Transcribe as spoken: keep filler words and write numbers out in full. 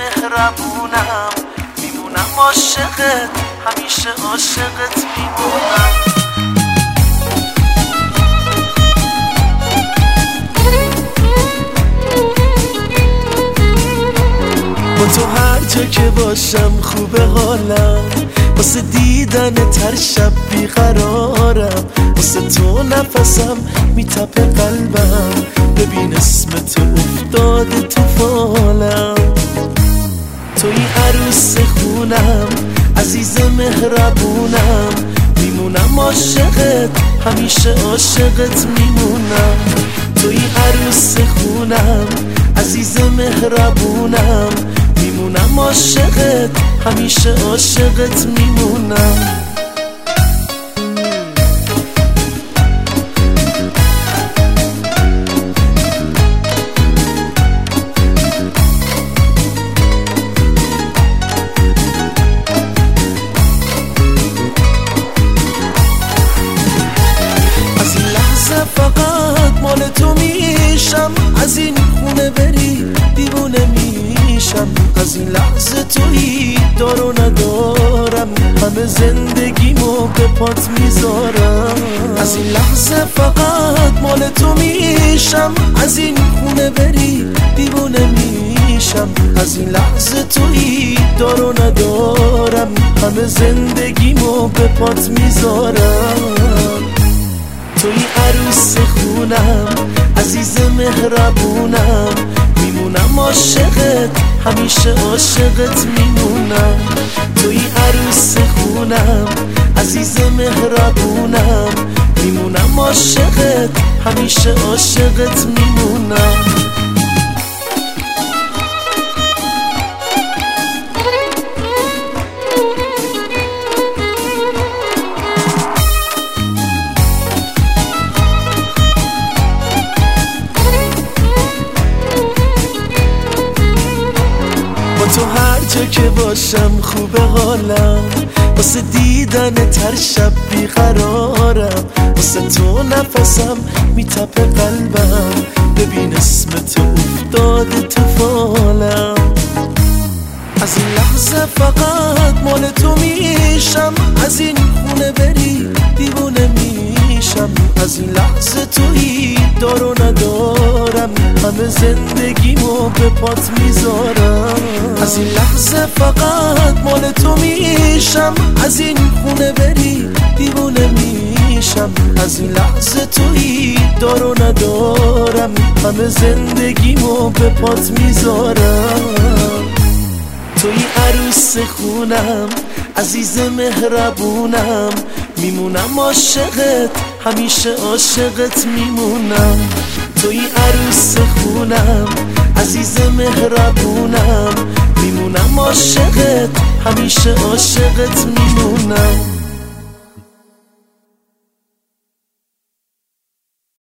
مهربونم، میمونم عاشقت، همیشه عاشقت میمونم. با تو هر جا که باشم خوبه حالم، واسه دیدن تر شب بیقرارم، واسه تو نفسم میتپه قلبم، ببین اسم تو افتاده تو فالم. توی عروس خونم، عزیز مهربونم، میمونم عاشقت، همیشه عاشقت میمونم. توی عروس خونم، عزیز مهربونم، میمونم عاشقت، همیشه عاشقت میمونم. از این لحظه فقط مال تو میشم، از این خونه بری دیوونه میشم. از این لحظه تویی دار و ندارم، همه زندگیمو به پات میذارم. از این لحظه فقط مال تو میشم، از این خونه بری دیوونه میشم. از این لحظه تویی دار و ندارم، همه زندگیمو به پات میذارم. توی عروس خونم، عزیز مهربونم، میمونم عاشقت، همیشه عاشقت میمونم. توی عروس خونم، عزیز مهربونم، میمونم عاشقت، همیشه عاشقت میمونم. تو هر جا که باشم خوبه حالم، واسه دیدن تر شب بیقرارم، واسه تو نفسم میتپه قلبم، ببین اسم تو افتاده تو فالم. از این لحظه فقط مال تو میشم، از این خونه بری دیوونه میشم. از این لحظه تویی دار و ندارم، همه زندگیمو به پات میذارم. از این لحظه فقط مال تو میشم، از این خونه بری دیوونه میشم. از این لحظه تویی دار و ندارم، همه زندگیمو به پات میذارم. توی عروس خونم، عزیز مهربونم، میمونم عاشقت، همیشه عاشقت میمونم. توی عروس خونم، عزیز مهربونم، میمونم عاشقت، همیشه عاشقت میمونم.